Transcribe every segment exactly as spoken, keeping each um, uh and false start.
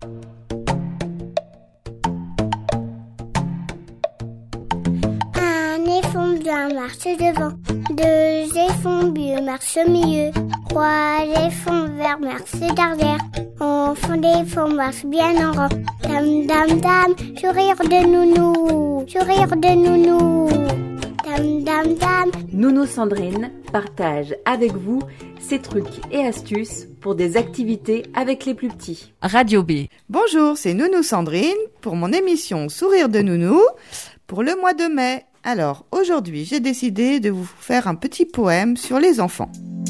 Un éléphant blanc marche devant, deux éléphants bleus marchent au milieu, trois éléphants verts marchent derrière, enfant d'éléphant marche bien en rang. Dam dam dam, sourire de nounou, sourire de nounou. Dam dam dam. Nounou Sandrine partage avec vous ses trucs et astuces pour des activités avec les plus petits. Radio B. Bonjour, c'est Nounou Sandrine pour mon émission Sourire de Nounou pour le mois de mai. Alors, aujourd'hui, j'ai décidé de vous faire un petit poème sur les enfants.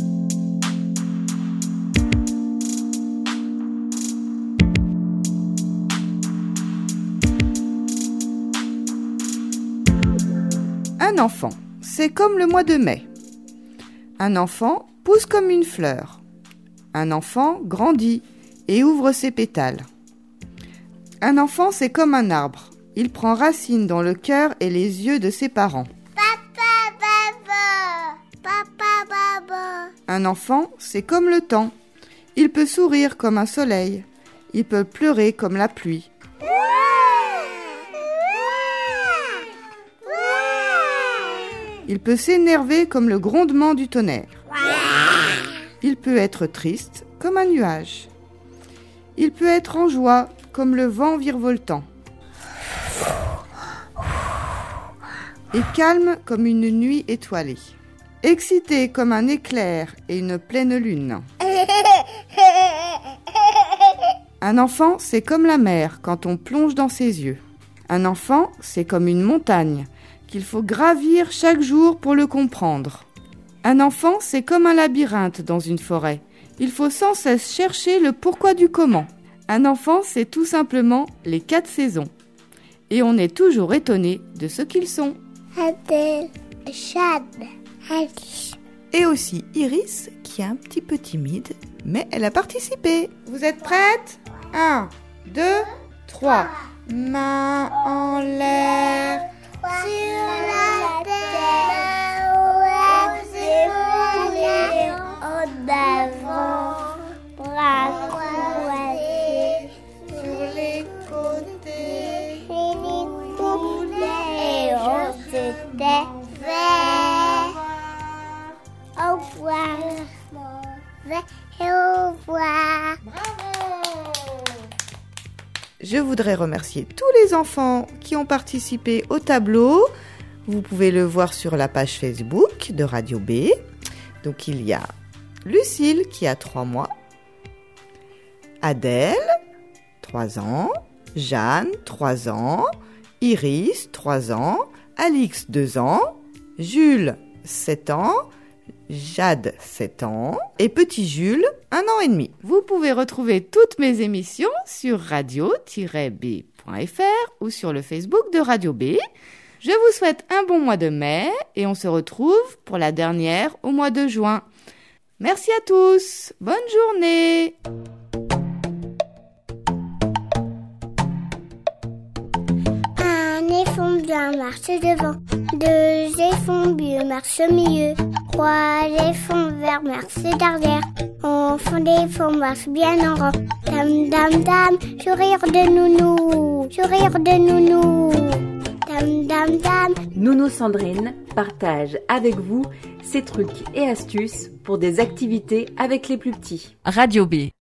Un enfant, c'est comme le mois de mai. Un enfant pousse comme une fleur. Un enfant grandit et ouvre ses pétales. Un enfant, c'est comme un arbre. Il prend racine dans le cœur et les yeux de ses parents. Papa, papa, papa, papa. Un enfant, c'est comme le temps. Il peut sourire comme un soleil. Il peut pleurer comme la pluie. Il peut s'énerver comme le grondement du tonnerre. Il peut être triste comme un nuage. Il peut être en joie comme le vent virevoltant. Et calme comme une nuit étoilée. Excité comme un éclair et une pleine lune. Un enfant, c'est comme la mer quand on plonge dans ses yeux. Un enfant, c'est comme une montagne qu'il faut gravir chaque jour pour le comprendre. Un enfant, c'est comme un labyrinthe dans une forêt. Il faut sans cesse chercher le pourquoi du comment. Un enfant, c'est tout simplement les quatre saisons. Et on est toujours étonné de ce qu'ils sont. Adèle, Chad, Alice. Et aussi Iris, qui est un petit peu timide, mais elle a participé. Vous êtes prêtes ? Un, deux, trois. Main en l'air. Sur la terre, aux épaules, en avant, bras croisés, Sur les côtés. et on se tait. Au revoir, et au revoir. Je voudrais remercier tous les enfants qui ont participé au tableau. Vous pouvez le voir sur la page Facebook de Radio B. Donc il y a Lucille qui a trois mois, Adèle, trois ans, Jeanne, trois ans, Iris, trois ans, Alix, deux ans, Jules, sept ans, Jade, sept ans, et petit Jules, un an et demi. Vous pouvez retrouver toutes mes émissions sur radio tiret b point f r ou sur le Facebook de Radio B. Je vous souhaite un bon mois de mai et on se retrouve pour la dernière au mois de juin. Merci à tous, bonne journée. Un éléphant blanc marche devant, deux éléphants bleus marchent au milieu, trois éléphants verts marchent derrière, enfant d'éléphant marche bien en rang. Dam dam dam, sourire de nounou, sourire de nounou. Dam dam dam. Nounou Sandrine partage avec vous ses trucs et astuces pour des activités avec les plus petits. Radio B.